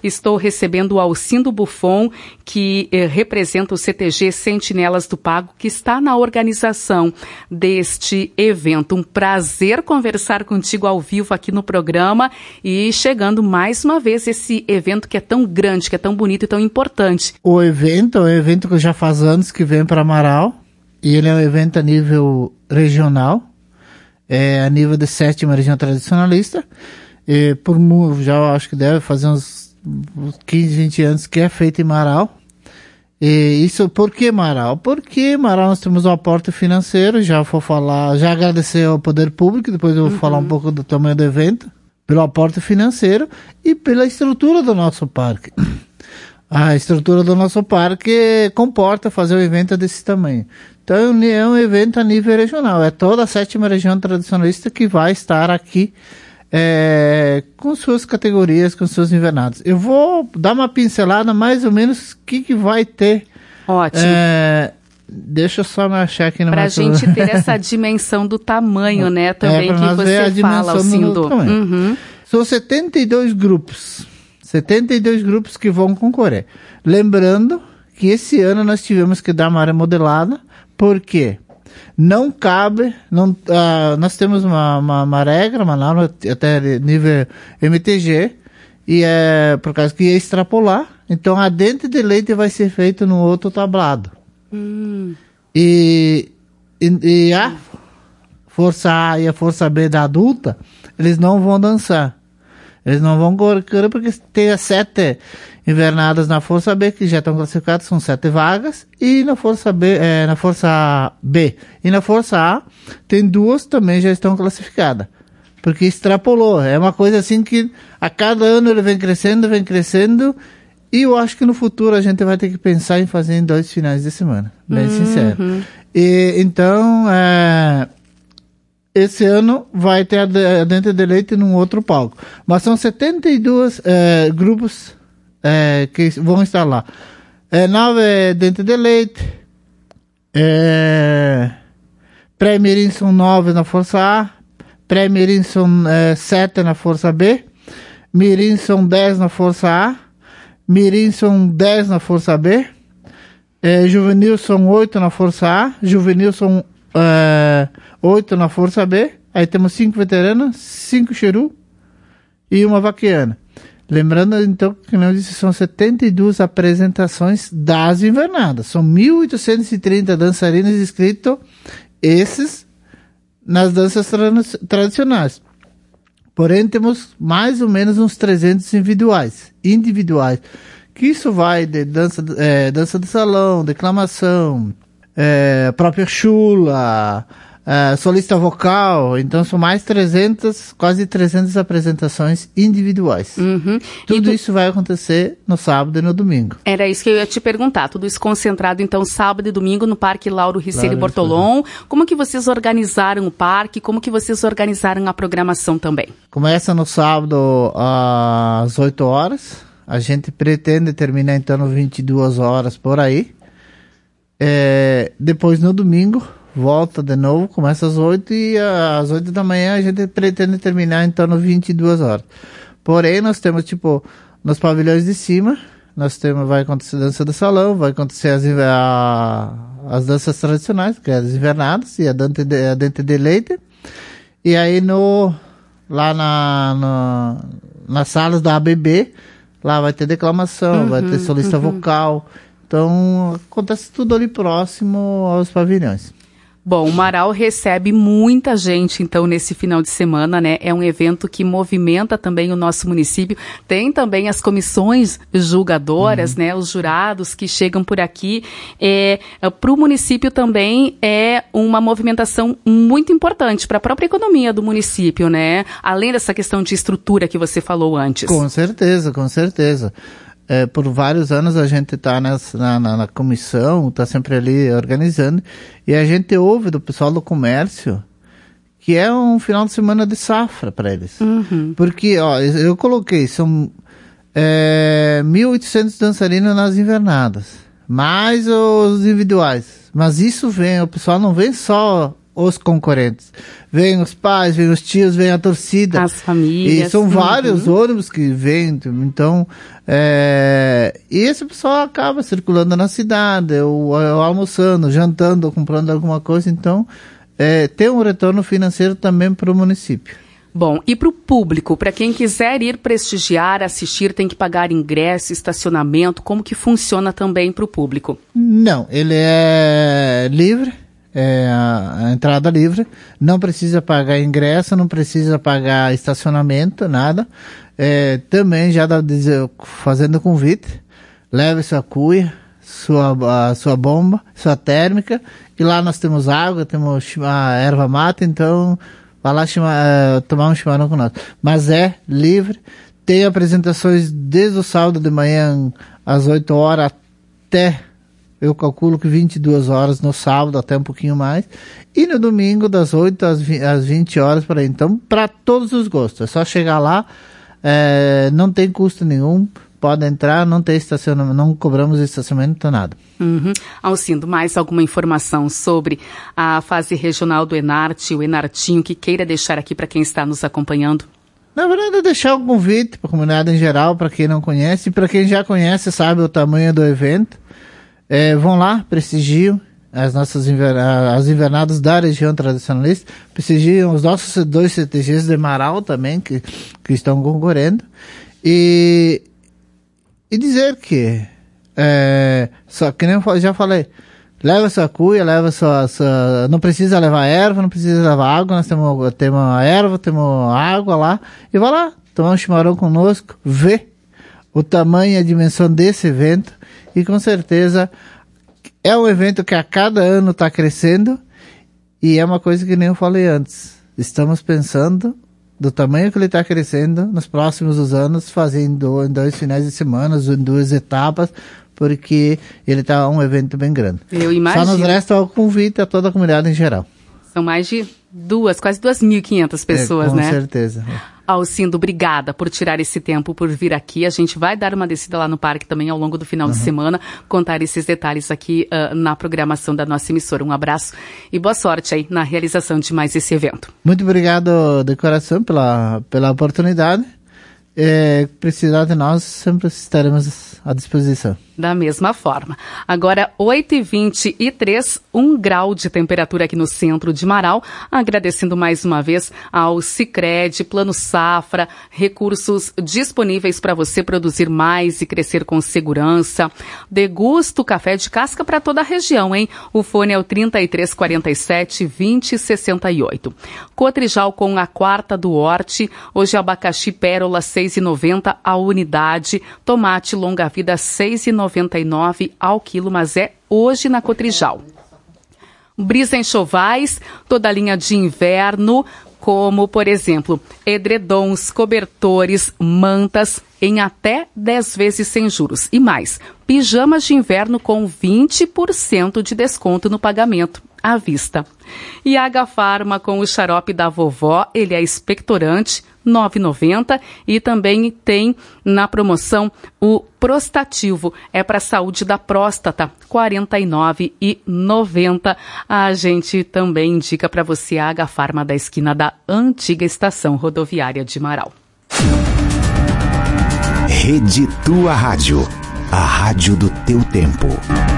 Estou recebendo o Alcindo Buffon, que representa o CTG Sentinelas do Pago, que está na organização deste evento. Um prazer conversar contigo ao vivo aqui no programa e chegando mais uma vez esse evento que é tão grande, que é tão bonito e tão importante. O evento é um evento que já faz anos que vem para Amaral e ele é um evento a nível regional, a nível de 7ª região tradicionalista. E já acho que deve fazer uns 15, 20 anos que é feito em Amaral. E isso, por que Amaral? Porque Amaral nós temos o aporte financeiro, já agradecer ao poder público, depois eu vou falar um pouco do tamanho do evento, pelo aporte financeiro e pela estrutura do nosso parque. A estrutura do nosso parque comporta fazer um evento desse tamanho. Então é um evento a nível regional, é toda a 7ª região tradicionalista que vai estar aqui com suas categorias, com suas invernadas. Eu vou dar uma pincelada mais ou menos o que vai ter. Ótimo. Deixa eu só me achar aqui. Para a gente ter essa dimensão do tamanho, né, também que você fala, Alcindo. São 72 grupos. 72 grupos que vão concorrer. Lembrando que esse ano nós tivemos que dar uma remodelada, porque não cabe, nós temos uma regra, uma norma até nível MTG, e por causa que ia extrapolar, então a dente de leite vai ser feito no outro tablado. E a força A e a força B da adulta, eles não vão dançar. Eles não vão correr porque tem as 7 invernadas na força B, que já estão classificadas, são 7 vagas, e na força B, na força B e na força A, tem 2 também já estão classificadas. Porque extrapolou. É uma coisa assim que a cada ano ele vem crescendo, e eu acho que no futuro a gente vai ter que pensar em fazer em 2 finais de semana. Bem sincero. E, então, esse ano vai ter a dente de leite num outro palco. Mas são 72 grupos que vão estar lá. 9 dente de leite. Pré-mirim são 9 na força A. Pré-mirim são 7 na força B. Mirim são 10 na força A. Mirim são 10 na força B. Juvenil são 8 na força A. Juvenil são 8 na força B, aí temos 5 veteranas, 5 cheru e uma vaquiana. Lembrando então que não disse, são 72 apresentações das invernadas, são 1.830 dançarinos inscritos, esses nas danças tradicionais. Porém temos mais ou menos uns 300 individuais, que isso vai de dança de salão, declamação, própria chula, solista vocal, então são mais 300, quase 300 apresentações individuais. Tudo isso vai acontecer no sábado e no domingo. Era isso que eu ia te perguntar, tudo isso concentrado então sábado e domingo no Parque Lauro Riccieri Bortolom. Como que vocês organizaram o parque, como que vocês organizaram a programação também? Começa no sábado às 8 horas, a gente pretende terminar então 22 horas por aí. Depois no domingo volta de novo, começa às 8 e às 8 da manhã a gente pretende terminar em torno de 22 horas. Porém, nós temos, nos pavilhões de cima, vai acontecer dança de salão, vai acontecer as danças tradicionais, que é as invernadas e a dente de leite. E aí lá nas salas da ABB, lá vai ter declamação, vai ter solista vocal. Então, acontece tudo ali próximo aos pavilhões. Bom, o Amaral recebe muita gente, então, nesse final de semana, né? É um evento que movimenta também o nosso município. Tem também as comissões julgadoras, né? Os jurados que chegam por aqui. Para o município também é uma movimentação muito importante para a própria economia do município, né? Além dessa questão de estrutura que você falou antes. Com certeza, com certeza. Por vários anos a gente está na comissão, está sempre ali organizando, e a gente ouve do pessoal do comércio que é um final de semana de safra para eles. Porque, eu coloquei, são 1.800 dançarinos nas invernadas, mais os individuais. Mas isso o pessoal não vem só os concorrentes. Vêm os pais, vêm os tios, vem a torcida. As famílias. E são vários ônibus que vêm, então... e esse pessoal acaba circulando na cidade, ou almoçando, jantando, ou comprando alguma coisa, então tem um retorno financeiro também para o município. Bom, e para o público, para quem quiser ir prestigiar, assistir, tem que pagar ingresso, estacionamento, como que funciona também para o público? Não, ele é livre, a entrada livre, não precisa pagar ingresso, não precisa pagar estacionamento, nada. Também já fazendo convite, leve sua cuia, sua bomba, sua térmica, e lá nós temos água, temos a erva mate, então vai lá tomar um chimarrão com nós. Mas é livre, tem apresentações desde o sábado de manhã às 8 horas até, eu calculo que 22 horas no sábado, até um pouquinho mais, e no domingo das 8 às 20 horas por aí. Então, para todos os gostos, é só chegar lá, não tem custo nenhum, pode entrar, não tem estacionamento, não cobramos estacionamento, nada. Alcindo, mais alguma informação sobre a fase regional do Enarte, o Enartinho, que queira deixar aqui para quem está nos acompanhando? Na verdade, é deixar um convite para a comunidade em geral, para quem não conhece, e para quem já conhece, sabe o tamanho do evento. Vão lá, prestigiam as nossas as invernadas da região tradicionalista, prestigiam os nossos 2 CTGs de Marau também, que estão concorrendo, e dizer que, só que nem eu já falei, leva sua cuia, leva não precisa levar erva, não precisa levar água, nós temos a erva, temos água lá, e vai lá, tomar um chimarrão conosco, vê o tamanho e a dimensão desse evento, e com certeza é um evento que a cada ano está crescendo, e é uma coisa que nem eu falei antes, estamos pensando do tamanho que ele está crescendo nos próximos anos, fazendo em 2 finais de semana, em 2 etapas, porque ele está um evento bem grande. Eu imagino. Só nos resta o convite a toda a comunidade em geral. São mais de quase 2.500 pessoas, né? Com certeza. Alcindo, obrigada por tirar esse tempo, por vir aqui. A gente vai dar uma descida lá no parque também ao longo do final de semana, contar esses detalhes aqui na programação da nossa emissora. Um abraço e boa sorte aí na realização de mais esse evento. Muito obrigado de coração pela oportunidade. Precisar de nós, sempre estaremos à disposição. Da mesma forma. Agora, 8h23, 1 grau de temperatura aqui no centro de Marau. Agradecendo mais uma vez ao Sicredi, Plano Safra, recursos disponíveis para você produzir mais e crescer com segurança. Degusta o café de casca para toda a região, hein? O fone é o 3347-2068. Cotrijal com a quarta do Horte. Hoje abacaxi pérola 6,90 a unidade. Tomate longa-vida 6,99 ao quilo, mas é hoje na Cotrijal. Brisa enxovais, toda a linha de inverno, como, por exemplo, edredons, cobertores, mantas, em até 10 vezes sem juros. E mais, pijamas de inverno com 20% de desconto no pagamento à vista. E a Agafarma com o xarope da vovó, ele é expectorante, R$ 9,90, e também tem na promoção o Prostativo, é para a saúde da próstata, R$ 49,90. A gente também indica para você a Agafarma da esquina da antiga estação rodoviária de Marau. Rede Tua Rádio, a rádio do teu tempo.